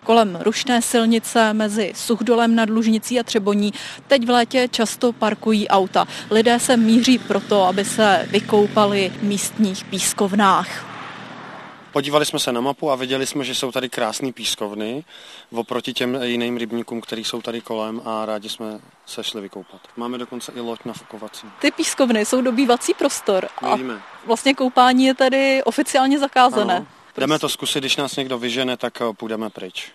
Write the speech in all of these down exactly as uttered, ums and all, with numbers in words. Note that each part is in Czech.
kolem rušné silnice mezi Suchdolem nad Lužnicí a Třeboní teď v létě často parkují auta. Lidé se míří proto, aby se vykoupali v místních pískovnách. Podívali jsme se na mapu a viděli jsme, že jsou tady krásné pískovny oproti těm jiným rybníkům, které jsou tady kolem, a rádi jsme se šli vykoupat. Máme dokonce i loď nafukovací. Ty pískovny jsou dobývací prostor a Víme. vlastně koupání je tady oficiálně zakázané. Ano. Jdeme to zkusit, když nás někdo vyžene, tak půjdeme pryč.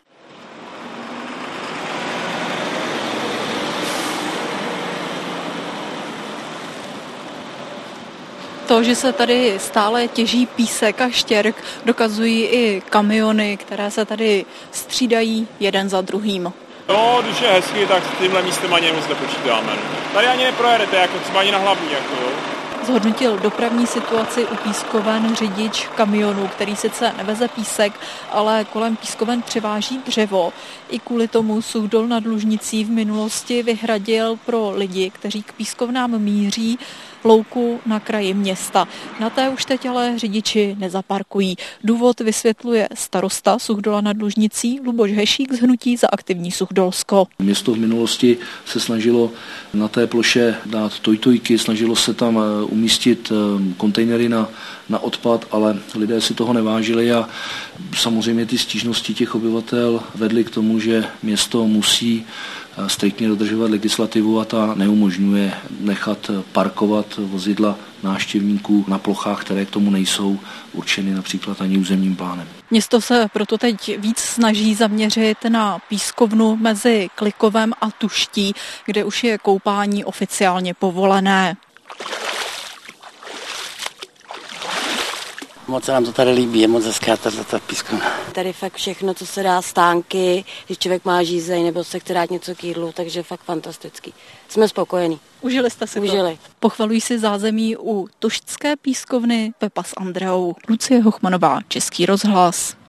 To, že se tady stále těží písek a štěrk, dokazují i kamiony, které se tady střídají jeden za druhým. No, když je hezky, tak s tímhle místem ani moc nepočítáme. Tady ani neprojedete, jako třeba ani na hlavní. Jako, jo. Zhodnotil dopravní situaci u pískoven řidič kamionu, který sice neveze písek, ale kolem pískoven převáží dřevo. I kvůli tomu Suchdol nad Lužnicí v minulosti vyhradil pro lidi, kteří k pískovnám míří, louku na kraji města. Na té už teď ale řidiči nezaparkují. Důvod vysvětluje starosta Suchdola nad Lužnicí Luboš Hešík z hnutí Za aktivní Suchdolsko. Město v minulosti se snažilo na té ploše dát tojtojky, snažilo se tam umístit kontejnery na, na odpad, ale lidé si toho nevážili a samozřejmě ty stížnosti těch obyvatel vedly k tomu, že město musí striktně dodržovat legislativu a ta neumožňuje nechat parkovat vozidla návštěvníků na plochách, které k tomu nejsou určeny například ani územním plánem. Město se proto teď víc snaží zaměřit na pískovnu mezi Klikovem a Tuští, kde už je koupání oficiálně povolené. Moc se nám to tady líbí, je moc hezká ta, ta pískovna. Tady fakt všechno, co se dá, stánky, když člověk má žízeň nebo se chce dát něco k jídlu, takže fakt fantastický. Jsme spokojení. Užili jste si Užili. to? Pochvalují si zázemí u tuštské pískovny Pepa s Andreou. Lucie Hochmanová, Český rozhlas.